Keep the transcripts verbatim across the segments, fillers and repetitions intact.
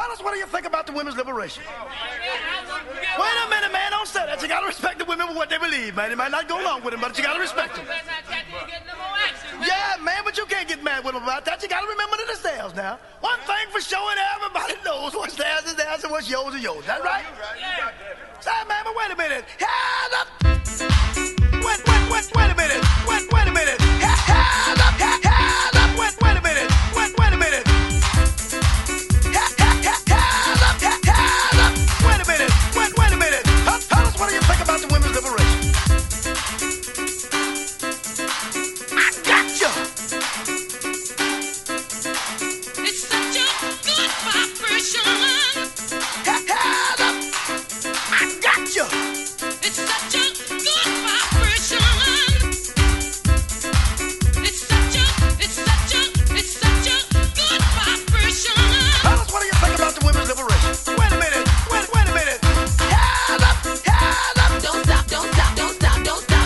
Fellas, what do you think about the women's liberation? Wait a minute, man, don't say that. You gotta respect the women for what they believe, man. You might not go along with them, but you gotta respect them. Yeah, man, but you can't get mad with them about that. You gotta remember that it's theirs now. One thing for sure, and everybody knows what's theirs is theirs and what's yours is yours. That right? Yeah. Say, man, but wait a minute. Hand up. Wait, wait, wait, wait a minute. Wait, wait a minute. Hand up, hand up. Wait, wait a minute. Wait, wait a minute. Wait a minute, wait, wait a minute. Fellas, what do you think about the women's liberation? I got you. It's such a good vibration. Head up. I got you. It's such a good vibration. It's such a, it's such a, it's such a good vibration. Fellas, what do you think about the women's liberation? Wait a minute, wait, wait a minute. Head up, head up. Don't stop, don't stop, don't stop, don't stop.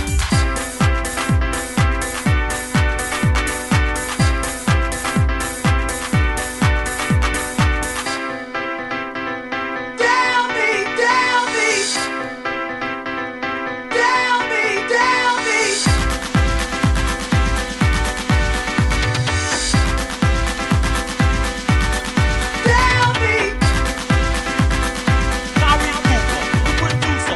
Down me, down me. Down me, down me. Down me. Larry Cooper, the producer.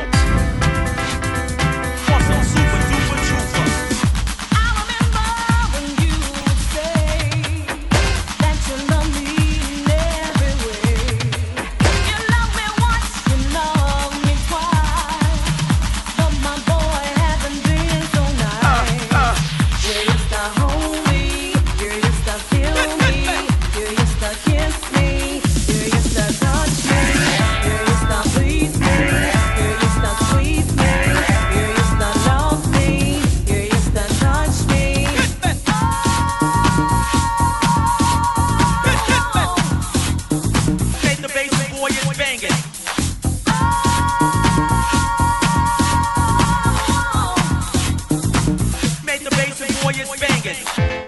For some super duper trooper. I remember when you would say that you love me in every way. You love me once, you love me twice, but my boy hasn't been so nice. You used to hold me, you used to feel me, you used to kiss me, you used to touch me, you used to please me, you used to squeeze me, you used to love me, you used to touch me. Made the bass boy is banging. Made the bass boy is banging.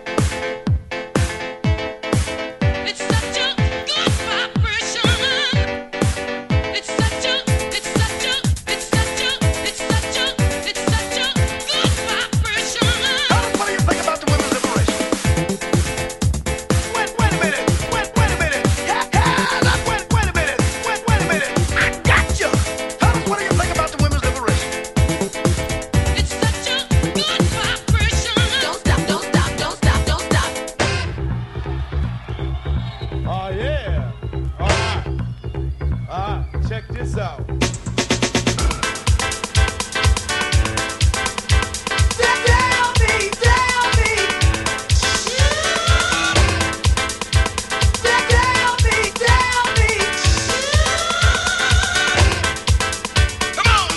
It's such a good vibration. It's such a, it's such a, it's such a, it's such a, it's such a good vibration. Fellas, what do you think about the women's liberation? Wait, wait a minute. Wait, wait a minute. Head up. Wait, wait a minute. Wait, wait a minute. I got you. Fellas, what do you think about the women's liberation? It's such a good vibration. Don't stop, don't stop, don't stop, don't stop. Oh yeah. All right. All right. Check this out. Down me, down me. Down me, down me. Come on.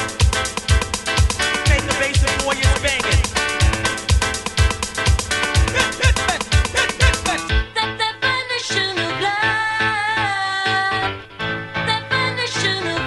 Made the bass boy is banging. The definition of love, definition of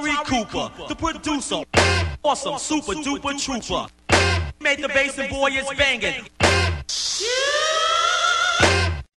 Tyree Cooper, the producer, awesome, super duper trooper. Made the bass and boy is banging.